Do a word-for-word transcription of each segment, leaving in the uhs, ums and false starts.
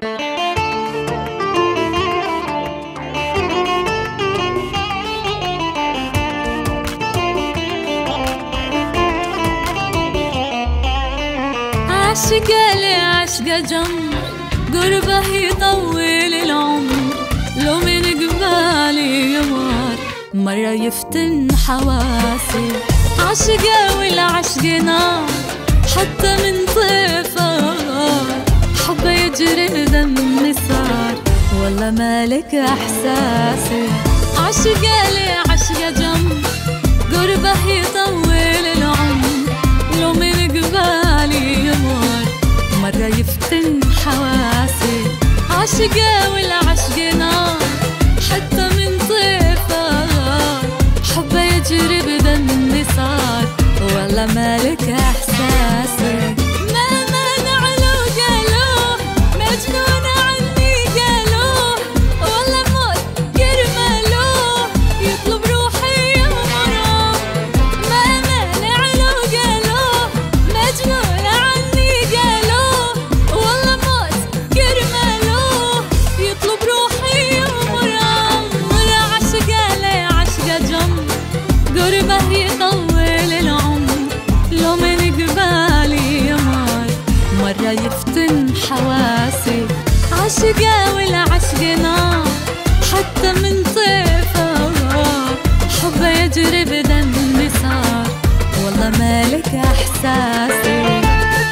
عشقة لعشقة جمر قربه يطول العمر، لو من قبالي يمر مرة يفتن حواسي. عشقة والعشق نار حتى من طيفه، حبه يجري دمي صار والله مالك احساسي. عشقة لعشقة جمر قربه يطول العمر، لو من قبالي يمر مرة يفتن حواسي. عشقة والعشق نار حتى من طيفه، حبه يجري بدمي صار والله مالك احساسي. ما مانع لو قالوه مجنون عني قالوه، والله موت كرمالوه يطلب روحي يمره. ما مانع لو قالوه مجنون عني قالوه، والله موت كرمالوه يطلب روحي يمره. مرة عشقة لعشقة جمر قربه يطول العمر، لو من قبالي يمر مرة يفتن حواسي. عشقة والعشق نار حتى من طيفه، حبه يجري بدمي صار والله مالك احساسي.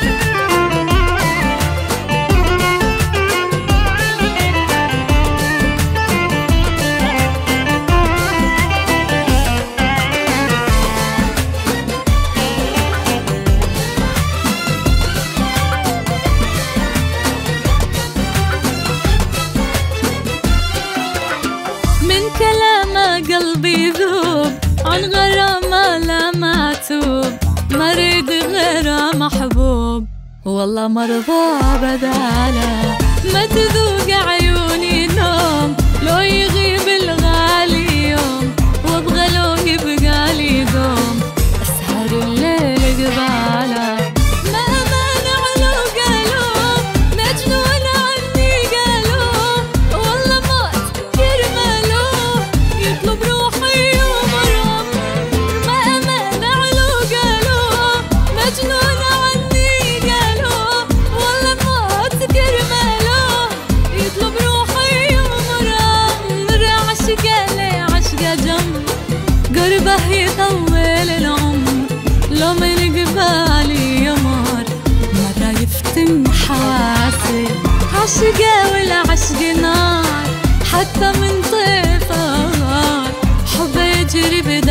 من كلامه قلبي يذوب، عن غرامه لا معتوب، مريد غيره محبوب والله مرضى بداله. ما تذوق عيوني نوم لو يغيب الغالي يوم، وابغى لو يبقالي دوم اسهر الليل قباله. ما مانع لو قالوه مجنون عني قالوه، والله موت كرمالوه يطلب روحي يمره. ما مانع لو قالوه مجنون عني قالوه، والله موت كرمالوه يطلب روحي يمره. مرة عشقة لعشقة جمر قربه يطول العمر، لو من قبالي يمر مرة يفتن حواسي. عشقة والعشق نار حتى من طيفه، حبه يجري بدمي